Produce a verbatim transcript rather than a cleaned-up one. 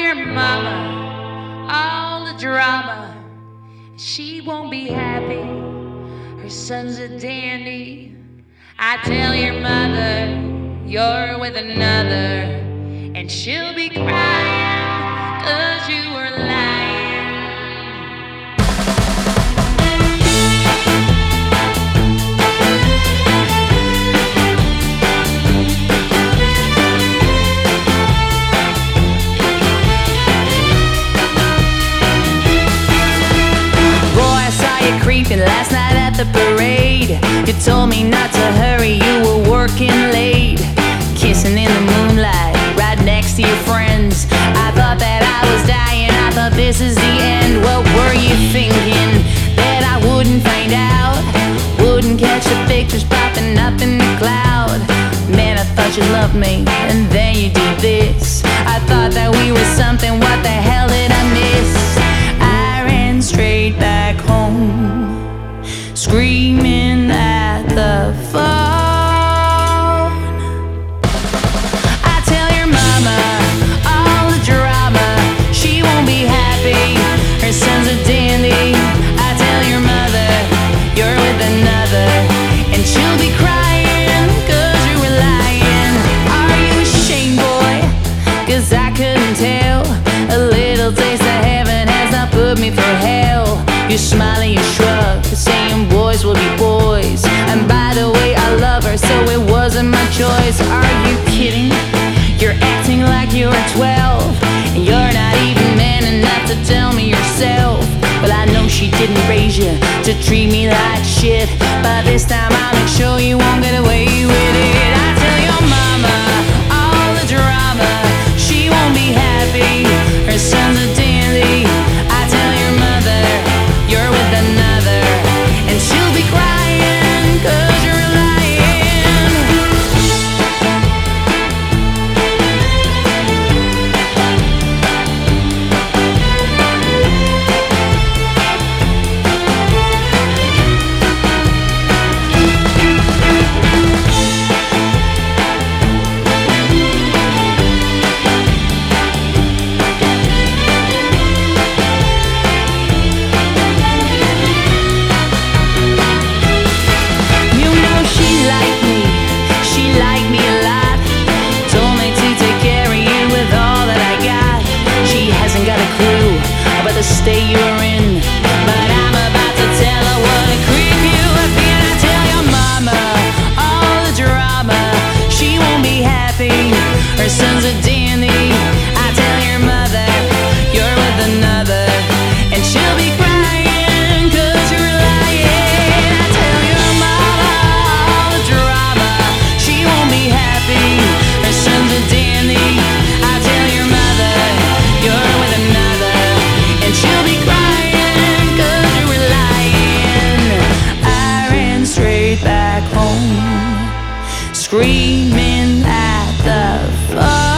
your mama all the drama. She won't be happy. Her son's a dandy. I tell your mother you're with another, and she'll be crying 'cause you were lying. Creeping last night at the parade. You told me not to hurry, you were working late. Kissing in the moonlight, right next to your friends. I thought that I was dying, I thought this is the end. What were you thinking? That I wouldn't find out? Wouldn't catch the pictures popping up in the cloud? Man, I thought you loved me, and then you did this. I thought that we were something, what the hell did I miss? I ran straight back home, screaming at the phone. I tell your mama all the drama. She won't be happy. Her son's a dandy. I tell your mother you're with another, and she'll be crying 'cause you were lying. Are you ashamed, boy? 'Cause I couldn't tell. A little taste of heaven has not put me through hell. You smile and you shrug, saying boys will be boys. And by the way, I love her, so it wasn't my choice. Are you kidding? You're acting like you were twelve, and you're not even man enough to tell me yourself. Well, I know she didn't raise you to treat me like shit, but this time I'll make sure you won't get away with it. I tell your mama all the drama. She won't be happy. Her son's a dandy. I tell your mother you're with another, and she'll be crying 'cause you're lying. The state you were in, but I'm about to tell her what a creep you have been. I tell your mama all the drama. She won't be happy. Her son's a dandy. I tell your mother you're with another, and she'll be crying 'cause you're lying. I tell your mama all the drama. She won't be happy. Her son's a dandy. I tell your mother you're with another, and she'll be crying 'cause you were lying. I ran straight back home, screaming at the phone.